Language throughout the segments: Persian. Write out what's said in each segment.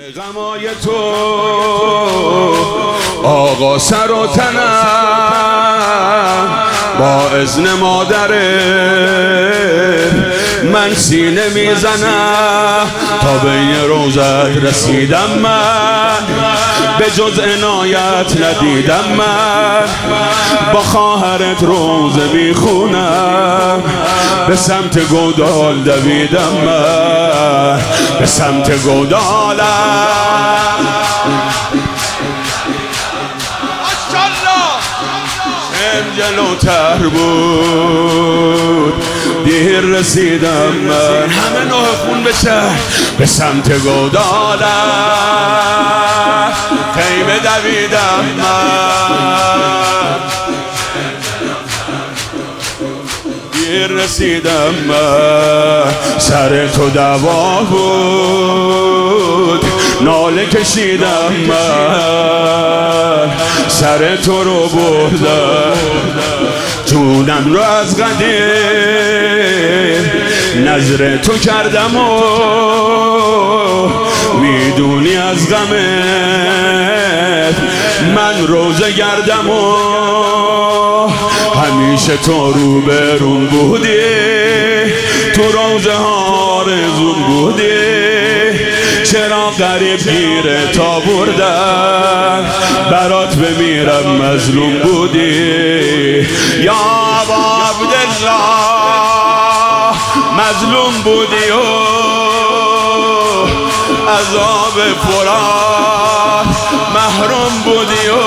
غمای تو آقا سر و تنم با اذن مادره من سینه میزنم تا بین روزت رسیدم من به جز عنایت ندیدم من با خواهرت روزه میخونم به سمت گودال دویدم من به سمت گودالم جلوتر بود دیر رسیدم من همه نوع خون بشه به سمت گودالم خیمه دویدم من دیر رسیدم من سر تو دوا بود ناله کشیدم من سر تو رو بردم جونم رو از قدیم نظر تو کردم و میدونی از غمت من روزه گردم و همیشه تو رو برون بودی تو روزه ها آرزون بودی چرا غریب گیره تا بردن برات بمیرم مظلوم بودی یا ابا عبدالله مظلوم بودی و عذاب فرات محروم بودی و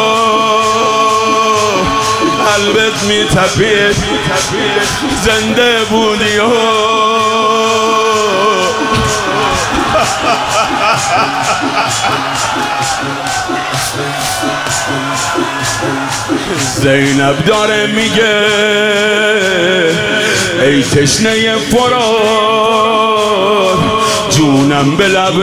قلبت میتپید زنده بودی و زینب داره میگه ای تشنه فرات جونم به لب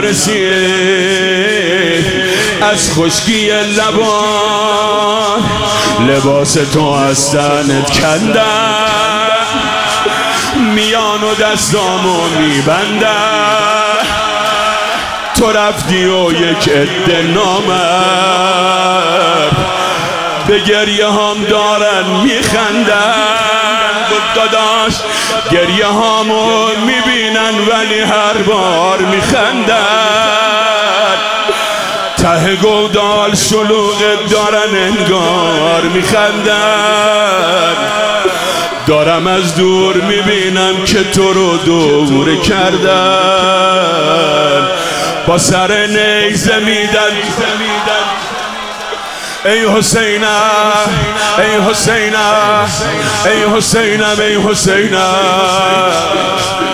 رسید از خشکی لبان لباس تو از تنت کندم میان و دستامو میبندم تو رفتی و یک عده نامرد به گریه هم دارن میخندن داداش گریه هامو میبینن ولی هر بار میخندن ته گودال شلوغ دارن انگار میخندن دارم از دور میبینم که تو رو دور کردن با سر نیزه میدن ای حسینم ای حسینم ای حسینم ای حسینم